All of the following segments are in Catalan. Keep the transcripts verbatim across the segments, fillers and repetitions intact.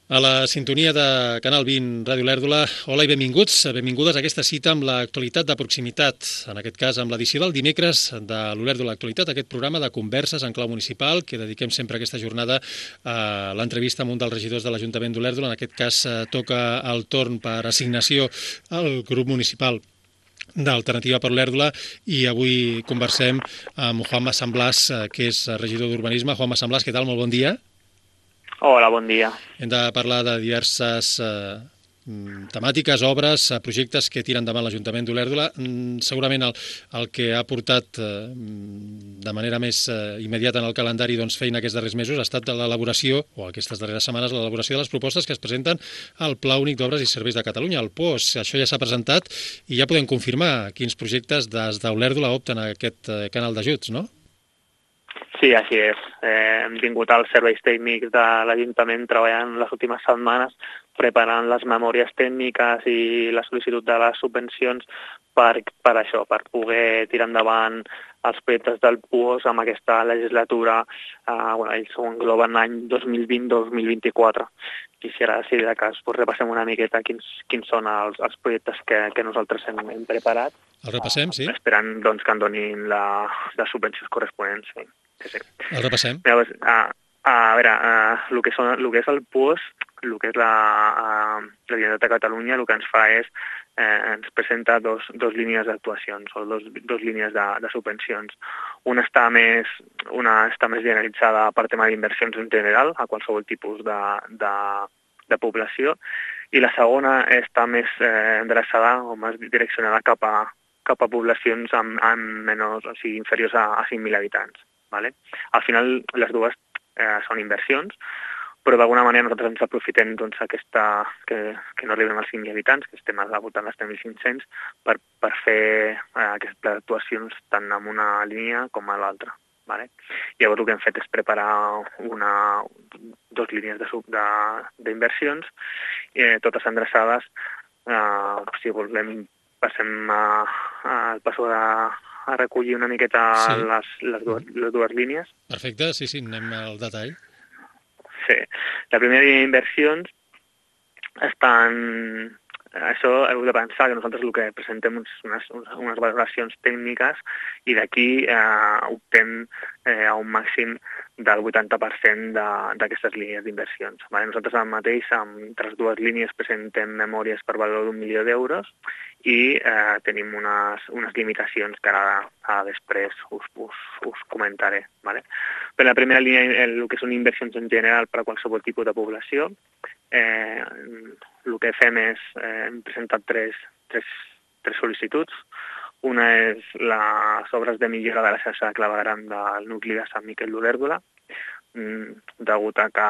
A la sintonia de Canal vint Ràdio Lèrdula, hola i benvinguts, benvingudes a aquesta cita amb l'actualitat de proximitat, en aquest cas amb l'edició del dimecres de l'Olèrdula Actualitat, aquest programa de converses en clau municipal que dediquem sempre aquesta jornada a l'entrevista amb un dels regidors de l'Ajuntament d'Olèrdula. En aquest cas toca el torn per assignació al grup municipal d'Alternativa per Olèrdula i avui conversem amb Juanma San Blas, que és regidor d'Urbanisme. Juanma San Blas, què tal? Molt bon dia. Hola, bon dia. Hem de parlar de diverses eh, temàtiques, obres, projectes que tiren endavant l'Ajuntament d'Olèrdula. Segurament el, el que ha portat eh, de manera més eh, immediata en el calendari doncs, feina aquests darrers mesos ha estat l'elaboració, o aquestes darreres setmanes, l'elaboració de les propostes que es presenten al Pla Únic d'Obres i Serveis de Catalunya, el P O S. Això ja s'ha presentat i ja podem confirmar quins projectes des d'Olèrdula opten a aquest eh, canal d'ajuts, no? Sí, així és. Eh, hem tingut els serveis tècnics de l'Ajuntament treballant les últimes setmanes preparant les memòries tècniques i la sol·licitud de les subvencions per, per això, per poder tirar endavant els projectes del P O S amb aquesta legislatura. Eh, bueno, ells ho engloben l'any dos mil vint dos mil vint-i-quatre. Quisiera, si de cas, pues, repassem una miqueta quins, quins són els, els projectes que, que nosaltres hem, hem preparat. El repassem, sí. Esperant doncs, que en donin la, les subvencions corresponents. Sí. Sí, sí. El repassem. Llavors, a, a veure, a, el, que són, el que és el P O S, el que és la, a, la Generalitat de Catalunya, el que ens fa és, eh, ens presenta dos, dos línies d'actuacions, o dos, dos línies de, de subvencions. Una està més, una està més generalitzada per tema d'inversions en general, a qualsevol tipus de, de, de població, i la segona està més eh, endreçada o més direccionada cap a, cap a poblacions amb, amb menors, o sigui, inferiors a, a cinc mil habitants. Vale? Al final, les dues eh, són inversions, però d'alguna manera nosaltres ens aprofitem doncs, aquesta, que, que no arribem als cinc mil habitants, que estem al voltant dels tres mil cinc-cents, per, per fer eh, aquestes actuacions tant en una línia com a l'altra. Vale? Llavors el que hem fet és preparar una, dos línies d'inversions, eh, totes endreçades. Eh, si volem, passem al passo de a recollir una miqueta sí. les, les, dues, les dues línies. Perfecte, sí, sí, anem al detall. Sí. La primera línia d'inversions estan... Això heu de pensar que nosaltres el que presentem és unes, unes valoracions tècniques i d'aquí eh, optem eh, a un màxim del vuitanta per cent d'aquestes línies d'inversions. Vale? Nosaltres ara mateix, amb les dues línies, presentem memòries per valor d'un milió d'euros i eh, tenim unes, unes limitacions que ara, ara després us, us, us comentaré. Vale? Per la primera línia, el, el que són inversions en general per a qualsevol tipus de població, eh, el que fem és, eh, hem presentat tres, tres, tres sol·licituds. Una és les obres de millora de la xarxa de clavegueram del nucli de Sant Miquel d'Olèrdula, degut a que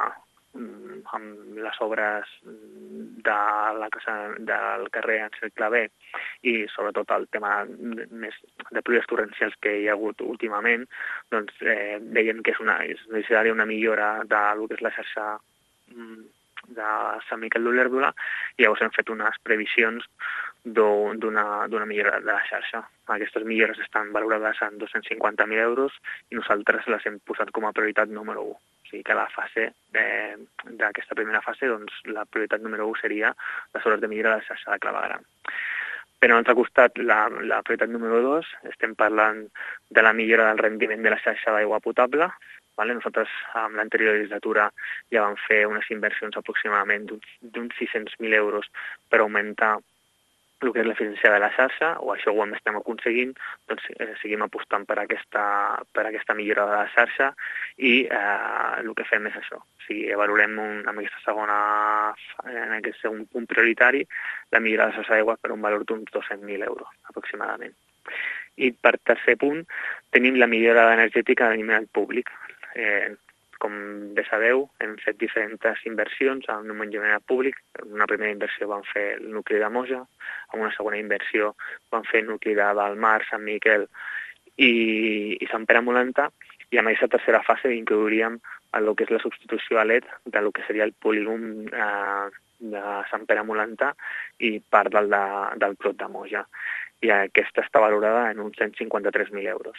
amb les obres de la casa, del carrer Ansel Clavé i sobretot el tema més de pluies torrencials que hi ha hagut últimament, doncs eh, veiem que és, una, és necessària una millora de lo que és la xarxa de Sant Miquel d'Olèrdula i llavors hem fet unes previsions d'una millora de la xarxa. Aquestes millores estan valorades en dos-cents cinquanta mil euros i nosaltres les hem posat com a prioritat número u. O sigui que la fase eh, d'aquesta primera fase, doncs la prioritat número u seria les obres de millora de la xarxa de clavegueram. Per un altre costat, la, la prioritat número dos, estem parlant de la millora del rendiment de la xarxa d'aigua potable. Vale? Nosaltres, amb l'anterior legislatura, ja vam fer unes inversions aproximadament d'uns sis-cents mil euros per augmentar el que és l'eficiència de la xarxa, o això ho estem aconseguint, doncs eh, seguim apostant per aquesta, per aquesta millora de la xarxa i eh, el que fem és això. O sigui, valorem un, en aquesta segona, en aquest segon punt prioritari, la millora de la xarxa d'aigua per un valor d'uns dos-cents mil euros, aproximadament. I per tercer punt, tenim la millora energètica de l'allumenat públic. Eh, com bé sabeu, hem fet diferents inversions en un enllumenat públic. En una primera inversió vam fer el nucli de Moja, en una segona inversió vam fer el nucli de Valmar, Sant Miquel i, i Sant Pere Molantà, i en aquesta tercera fase inclouríem el que és la substitució a L E D del que seria el polígon eh, de Sant Pere Molantà i part del, de, del Clot de Moja. I aquesta està valorada en uns cent cinquanta-tres mil euros.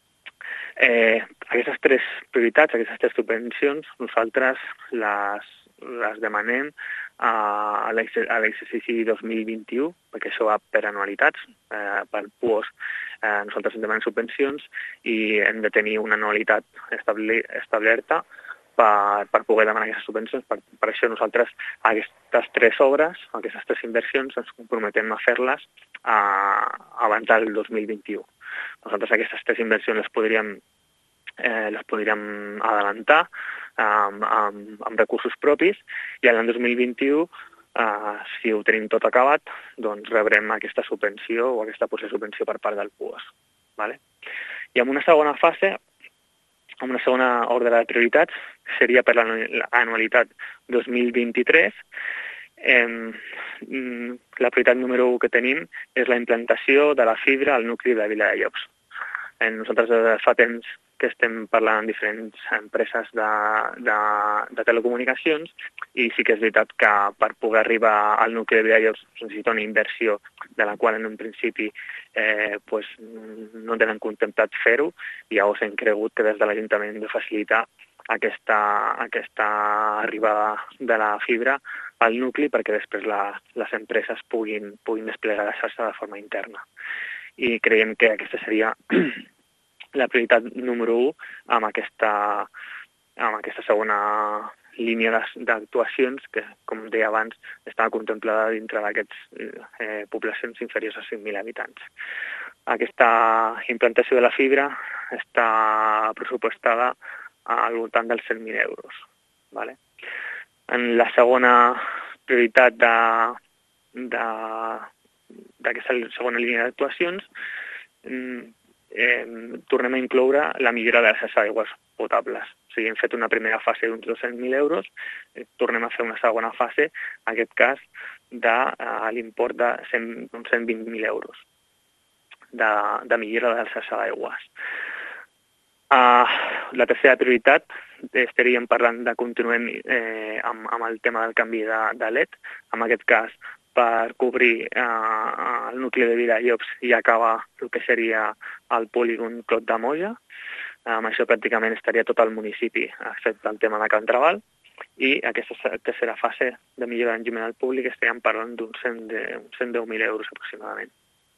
Eh, aquestes tres prioritats, aquestes tres subvencions, nosaltres les, les demanem a l'exercici dos mil vint-i-u, perquè això va per anualitats, eh, pel P U O S eh, nosaltres en demanem subvencions i hem de tenir una anualitat establi establerta per, per poder demanar aquestes subvencions. Per, per això nosaltres aquestes tres obres, aquestes tres inversions, ens comprometem a fer-les abans del dos mil vint-i-u. Nosaltres aquestes tres inversions les podríem, eh, les podríem adelantar amb, amb, amb recursos propis i l'any dos mil vint-i-u, eh, si ho tenim tot acabat, doncs rebrem aquesta subvenció o aquesta possible subvenció per part del P U O S. Vale? I en una segona fase, en una segona ordre de prioritats, seria per l'anualitat dos mil vint-i-tres. Eh, la prioritat número u que tenim és la implantació de la fibra al nucli de Vila de Llops. Eh, nosaltres fa temps que estem parlant amb diferents empreses de, de, de telecomunicacions i sí que és veritat que per poder arribar al nucli de Vila de Llops necessita una inversió de la qual en un principi eh, pues, no tenen contemplat fer-ho i llavors hem cregut que des de l'Ajuntament hem de facilitar aquesta, aquesta arribada de la fibra al nucli perquè després la, les empreses puguin, puguin desplegar la xarxa de forma interna. I creiem que aquesta seria la prioritat número u amb aquesta, amb aquesta segona línia d'actuacions que, com deia abans, estava contemplada dintre d'aquestes eh, poblacions inferiors a cinc mil habitants. Aquesta implantació de la fibra està pressupostada al voltant dels cent mil euros. Vale? En la segona prioritat d'aquesta segona línia d'actuacions eh, tornem a incloure la millora de les aigües potables. O sigui, hem fet una primera fase d'uns dos-cents mil euros, eh, tornem a fer una segona fase, en aquest cas, de eh, l'import d'uns cent vint mil euros de, de millora de la xarxa d'aigües. Uh, la tercera prioritat, estaríem parlant de continuar eh, amb, amb el tema del canvi de, de L E D, en aquest cas per cobrir uh, el nucli de Vila de Llops i acabar el que seria el polígon Clot de Molla. Amb això pràcticament estaria tot el municipi, excepte el tema de Can Trabal, i aquesta tercera fase de millora d'enllumament al públic estaríem parlant d'uns cent deu mil euros aproximadament.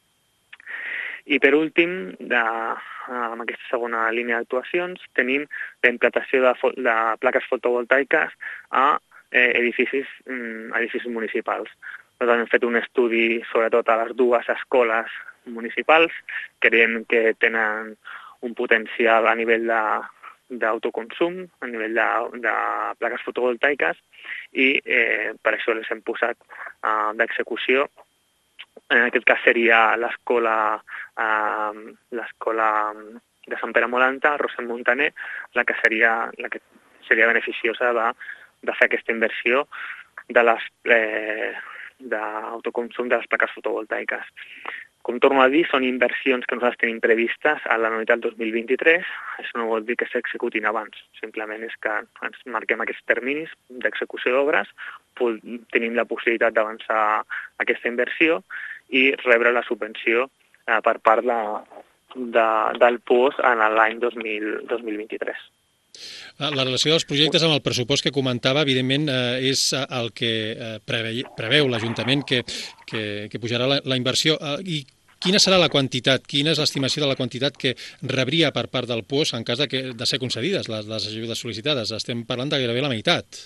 I per últim, de, amb aquesta segona línia d'actuacions, tenim la implantació de, de plaques fotovoltaiques a eh, edificis, mm, edificis municipals. Nosaltres hem fet un estudi sobretot a les dues escoles municipals, creiem que tenen un potencial a nivell d'autoconsum, a nivell de, de plaques fotovoltaiques, i eh, per això les hem posat eh, d'execució. En aquest cas seria l'escola eh, l'escola de Sant Pere Molanta, Rossend Montaner, la que seria, la que seria beneficiosa de, de fer aquesta inversió de les eh, d'autoconsum de les plaques fotovoltaiques. Com torno a dir, són inversions que nosaltres tenim previstes a l'anualitat dos mil vint-i-tres. Això no vol dir que s'executin abans, simplement és que ens marquem aquests terminis d'execució d'obres, tenim la possibilitat d'avançar aquesta inversió i rebre la subvenció eh, per part de, de, del P U O S en l'any dos mil vint-i-tres. La relació dels projectes amb el pressupost que comentava, evidentment, eh, és el que eh, preveu, preveu l'Ajuntament que, que, que pujarà la, la inversió. Eh, I quina serà la quantitat? Quina és l'estimació de la quantitat que rebria per part del P U O S en cas de, que, de ser concedides les, les ajudes sol·licitades? Estem parlant de gairebé la meitat.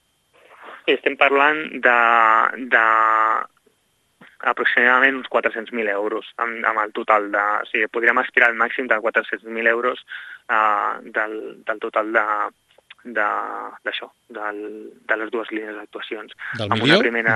Estem parlant de, de aproximadament uns quatre-cents mil euros amb, amb el total de... O sigui, podríem aspirar al màxim de quatre-cents mil euros uh, del, del total de d'això, de, de les dues línies d'actuacions. Del amb milió? Una primera...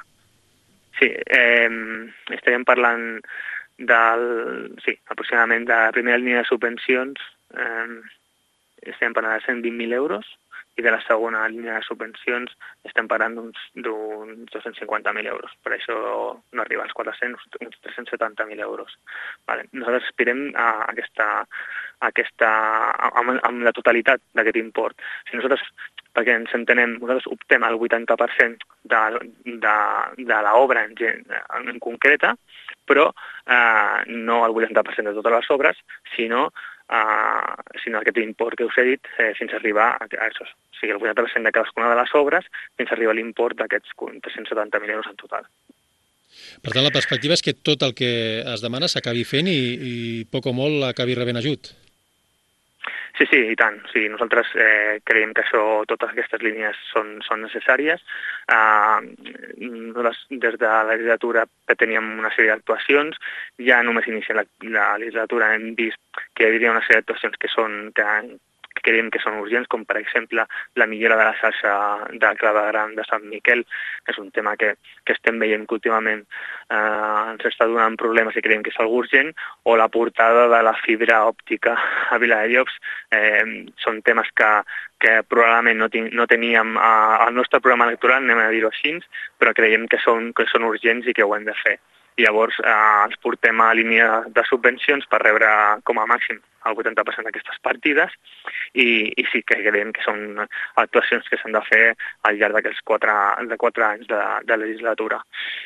Sí, eh, estaríem parlant del... Sí, aproximadament de la primera línia de subvencions eh, estem parlant de cent vint mil euros i de la segona línia de subvencions estem parlant d'uns dos-cents cinquanta mil euros. Per això no arriba als quatre-cents, uns tres-cents setanta mil euros. Vale. Nosaltres aspirem a aquesta, a aquesta, amb, amb la totalitat d'aquest import. Si nosaltres, perquè ens entenem, nosaltres optem al vuitanta per cent de, de, de l'obra en, en concreta, però eh, no al vuitanta per cent de totes les obres, sinó uh, sinó aquest import que us he dit, eh, fins a arribar a, a això. O sigui, el vuitanta per cent de cadascuna de les obres fins a arribar a l'import d'aquests tres-cents setanta mil euros en total. Per tant, la perspectiva és que tot el que es demana s'acabi fent i, i poc o molt acabi rebent ajut. Sí, sí, i tant. Sí, nosaltres eh, creiem que això, totes aquestes línies són, són necessàries. Uh, nosaltres, des de la legislatura, teníem una sèrie d'actuacions. Ja només iniciant la, la legislatura hem vist que hi havia una sèrie d'actuacions que són que, que creiem que són urgents, com per exemple la millora de la xarxa de clavegueram de Sant Miquel, que és un tema que, que estem veient que últimament eh, ens està donant problemes i creiem que és algo urgent, o la portada de la fibra òptica a Viladellobs. Eh, són temes que, que probablement no, tin, no teníem eh, al nostre programa electoral, anem a dir-ho així, però creiem que són, que són urgents i que ho hem de fer. I llavors eh, ens portem a línia de subvencions per rebre com a màxim el vuitanta per cent d'aquestes partides i, i sí que creiem que són actuacions que s'han de fer al llarg d'aquests quatre, de quatre anys de, de legislatura.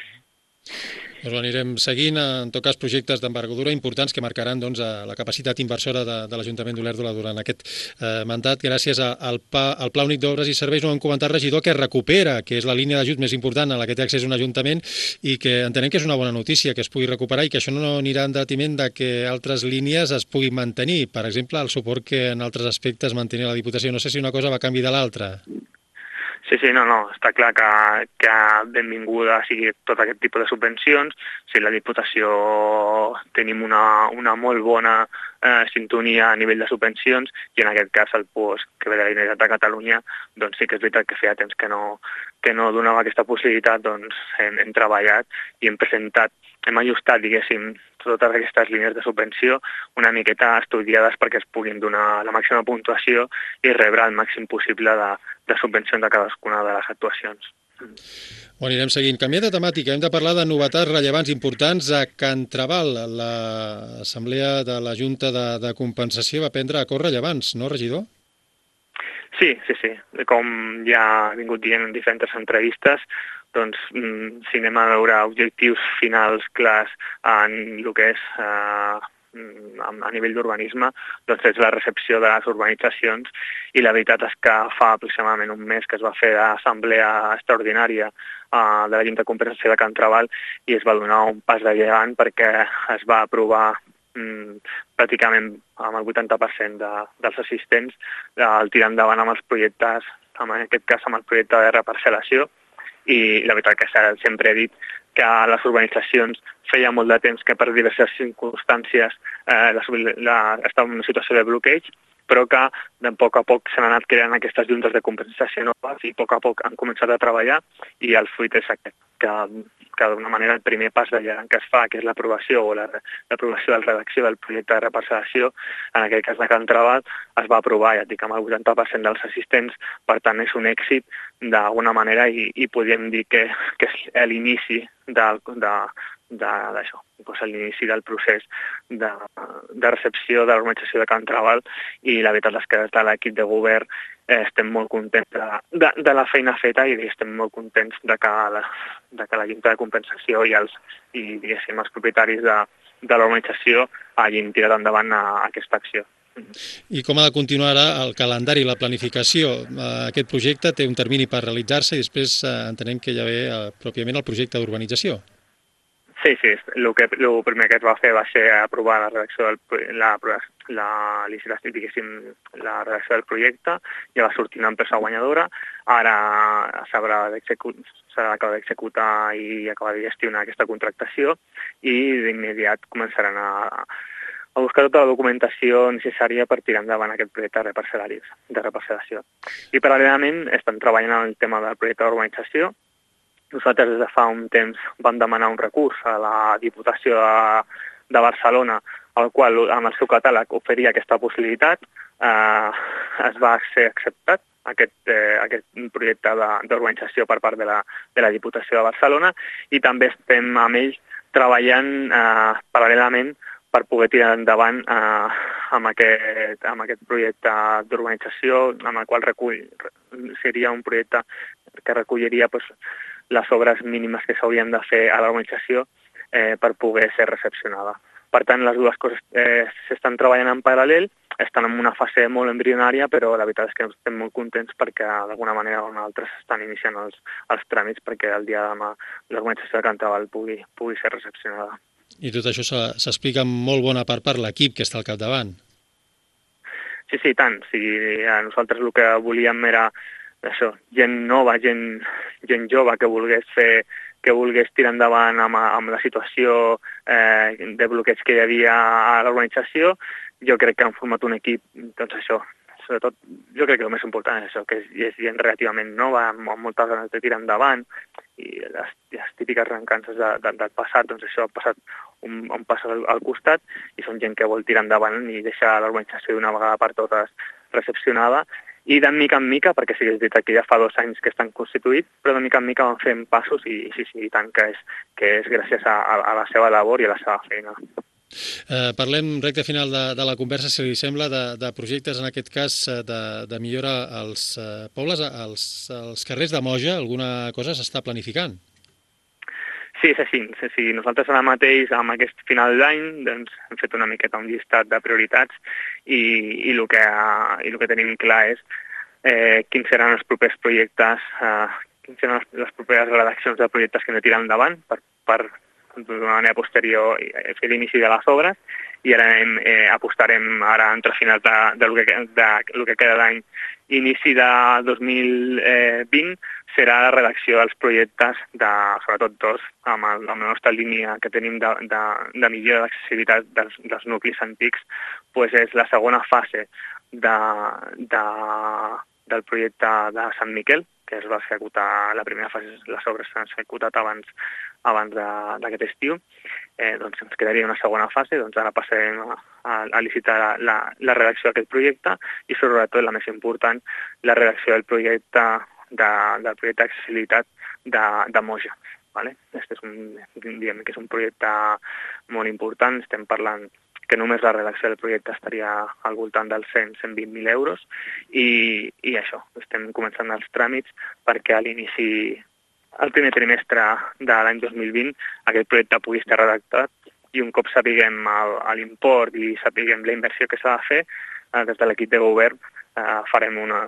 Doncs anirem seguint, en tot cas, projectes d'envergadura importants que marcaran doncs, la capacitat inversora de, de l'Ajuntament d'Olèrdola durant aquest eh, mandat. Gràcies a, al, pa, al Pla Únic d'Obres i Serveis, no hem comentat, regidor, que es recupera, que és la línia d'ajut més important a la que té accés un ajuntament i que entenem que és una bona notícia que es pugui recuperar i que això no anirà en detriment de que altres línies es puguin mantenir. Per exemple, el suport que en altres aspectes mantenia la Diputació. No sé si una cosa va a canvi de l'altra. Sí, sí, no, no, està clar que, que benvinguda sigui tot aquest tipus de subvencions. Si la Diputació tenim una, una molt bona eh, sintonia a nivell de subvencions i en aquest cas el P O S, que ve de la Generalitat de Catalunya, doncs sí que és veritat que feia temps que no, que no donava aquesta possibilitat, doncs hem, hem treballat i hem presentat, hem ajustat, diguéssim, totes aquestes línies de subvenció una miqueta estudiades perquè es puguin donar la màxima puntuació i rebre el màxim possible de, de subvencions de cadascuna de les actuacions. Ho anirem seguint. Canviant de temàtica, hem de parlar de novetats rellevants importants a Can Traval. L'Assemblea de la Junta de, de Compensació va prendre acords rellevants, no, regidor? Sí, sí, sí. Com ja ha vingut dient en diferents entrevistes, doncs si anem a veure objectius finals clars en el que és eh, a nivell d'urbanisme, doncs és la recepció de les urbanitzacions i la veritat és que fa aproximadament un mes que es va fer l'assemblea extraordinària eh, de la Junta de Compensació de Can Traval i es va donar un pas de gegant perquè es va aprovar mm, pràcticament amb el vuitanta per cent de, dels assistents eh, el tirar endavant amb els projectes, en aquest cas amb el projecte de reparcel·lació. I la veritat que sempre he dit que les urbanitzacions feia molt de temps que per diverses circumstàncies eh, la, la, estava en una situació de bloqueig, però que de poc a poc s'han anat creant aquestes juntes de compensació noves i a poc a poc han començat a treballar i el fruit és aquest, que, que d'una manera el primer pas d'allà que es fa, que és l'aprovació o l'aprovació de la redacció del projecte de reparcel·lació, en aquest cas de Can Traval, es va aprovar, ja dic, amb el vuitanta per cent dels assistents, per tant és un èxit d'alguna manera i, i podríem dir que, que és l'inici de, de, d'això, doncs l'inici del procés de, de recepció de l'organització de Can Traval i la veritat és que des de l'equip de govern eh, estem molt contents de, de, de la feina feta i estem molt contents de que la, de que la Junta de Compensació i els, i, diguéssim, els propietaris de, de l'organització hagin tirat endavant a, a aquesta acció. I com ha de continuar ara el calendari i la planificació? Aquest projecte té un termini per realitzar-se i després entenem que ja ve pròpiament el projecte d'urbanització. Sí, sí, el, que, el primer que es va fer va ser aprovar la redacció del, la, la, la redacció del projecte, ja va sortir una empresa guanyadora, ara s'haurà d'acabar d'executar i acabar de gestionar aquesta contractació i d'immediat començaran a, a buscar tota la documentació necessària per tirar endavant aquest projecte de reparcel·lació. I paral·lelament estan treballant en el tema del projecte d'urbanització. Nosaltres des de fa un temps vam demanar un recurs a la Diputació de, de Barcelona, al qual amb el seu catàleg oferia aquesta possibilitat. Eh, es va ser acceptat aquest, eh, aquest projecte d'urbanització per part de la, de la Diputació de Barcelona i també estem amb ells treballant eh, paral·lelament per poder tirar endavant eh, amb, aquest, amb aquest projecte d'urbanització, amb el qual recull, seria un projecte que recolliria doncs, les obres mínimes que s'haurien de fer a l'organització eh, per poder ser recepcionada. Per tant, les dues coses eh, s'estan treballant en paral·lel, estan en una fase molt embrionària, però la veritat és que estem molt contents perquè d'alguna manera o una altra s'estan iniciant els, els tràmits perquè el dia de demà l'organització de Cantaval pugui, pugui ser recepcionada. I tot això s'explica en molt bona part per l'equip que està al capdavant. Sí, sí, tant. Sí, nosaltres el que volíem era això, gent nova, gent, gent jove que volgués fer que volgués tirar endavant amb, amb la situació eh, de bloqueig que hi havia a l'organització. Jo crec que han format un equip, doncs això, sobretot, jo crec que el més important és això, que és, és gent relativament nova, amb, amb moltes ganes de tirar endavant, i les, les típiques rencances de, de, del passat, doncs això ha passat un, un pas al, al costat, i són gent que vol tirar endavant i deixar l'organització d'una vegada per totes recepcionada, i de mica en mica, perquè sí que és veritat que ja fa dos anys que estan constituïts, però de mica en mica van fent passos i sí, sí, tant que és, que és gràcies a, a la seva labor i a la seva feina. Eh, parlem, recte final de, de la conversa, si li sembla, de, de projectes, en aquest cas, de, de millora als eh, pobles, als, als carrers de Moja. Alguna cosa s'està planificant? Sí, és així. És així. Nosaltres ara mateix, amb aquest final d'any, doncs, hem fet una miqueta un llistat de prioritats i, i, el, que, i el que tenim clar és eh, quins seran els propers projectes, eh, quins seran les, les properes redaccions de projectes que hem de tirar endavant per, per d'una manera posterior fer l'inici de les obres, i ara hem, eh, apostarem ara entre finals de, de, lo que, de lo que queda d'any, inici de dos mil vint, serà la redacció dels projectes, de, sobretot dos, amb, el, amb la nostra línia que tenim de, de, de millora d'accessibilitat dels, dels nuclis antics, pues és la segona fase de, de, del projecte de Sant Miquel, que es va executar, la primera fase, les obres s'han executat abans, abans d'aquest estiu. Eh, doncs ens quedaria una segona fase, doncs ara passarem a, a, a licitar la, la, la redacció d'aquest projecte i sobretot, la més important, la redacció del projecte de, del projecte d'accessibilitat de, de Moja. Vale? Este és un, diguem que és un projecte molt important, estem parlant que només la redacció del projecte estaria al voltant dels cent a cent vint mil euros i, i això, estem començant els tràmits perquè a l'inici, al primer trimestre de l'any dos mil vint, aquest projecte pugui estar redactat i un cop sapiguem l'import i sapiguem la inversió que s'ha de fer, eh, des de l'equip de govern eh, farem una,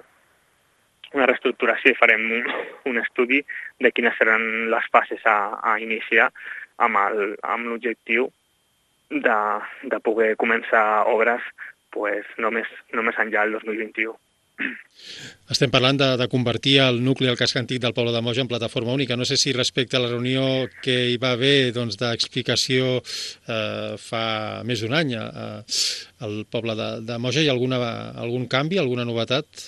una reestructuració i farem un, un estudi de quines seran les fases a, a iniciar amb el, amb l'objectiu de, de poder començar obres pues, només, només enllà del dos mil vint-i-u. Estem parlant de, de convertir el nucli del casc antic del poble de Moja en plataforma única. No sé si respecte a la reunió que hi va haver doncs, d'explicació eh, fa més d'un any eh, al poble de, de Moja hi ha alguna, algun canvi, alguna novetat?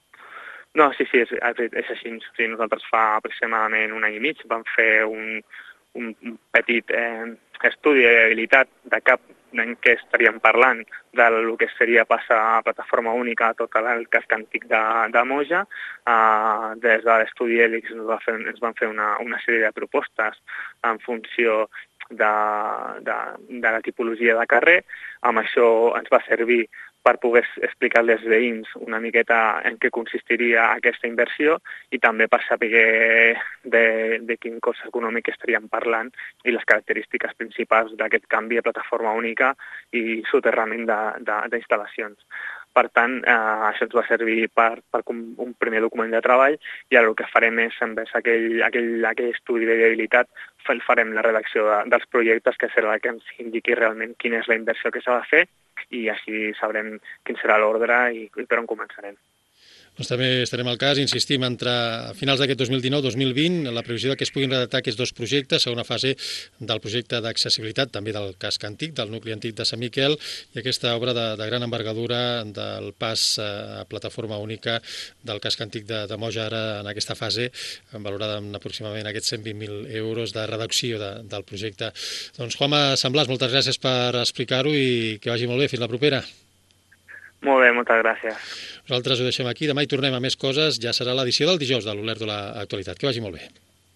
No, sí, sí, és, és així. Sí, nosaltres fa aproximadament un any i mig vam fer un, un petit eh, estudi de viabilitat de cap en què estaríem parlant del que seria passar a plataforma única a tot el casc antic de, de Moja. Uh, des de l'estudi Hèlix ens, va fer, ens van fer una, una sèrie de propostes en funció de, de, de la tipologia de carrer. Amb això ens va servir per poder explicar als veïns una miqueta en què consistiria aquesta inversió i també per saber de, de quin cost econòmic estaríem parlant i les característiques principals d'aquest canvi de plataforma única i soterrament d'instal·lacions. Per tant, eh, això ens va servir per, per un primer document de treball i ara el que farem és, envers aquell, aquell, aquell estudi de viabilitat, farem la redacció de, dels projectes, que serà el que ens indiqui realment quina és la inversió que s'ha de fer i així sabrem quin serà l'ordre i, i per on començarem. Doncs també estarem al cas, insistim, entre finals d'aquest dos mil dinou dos mil vint, la previsió que es puguin redactar aquests dos projectes, segona fase del projecte d'accessibilitat, també del casc antic, del nucli antic de Sant Miquel, i aquesta obra de, de gran envergadura del pas a plataforma única del casc antic de, de Moja, ara en aquesta fase, valorada en aproximadament aquests cent vint mil euros de redacció de, del projecte. Doncs Juanma Samblàs, moltes gràcies per explicar-ho i que vagi molt bé. Fins la propera. Molt bé, moltes gràcies. Nosaltres ho deixem aquí, demà hi tornem a més coses, ja serà l'edició del dijous de l'Olèrdola Actualitat. Que vagi molt bé.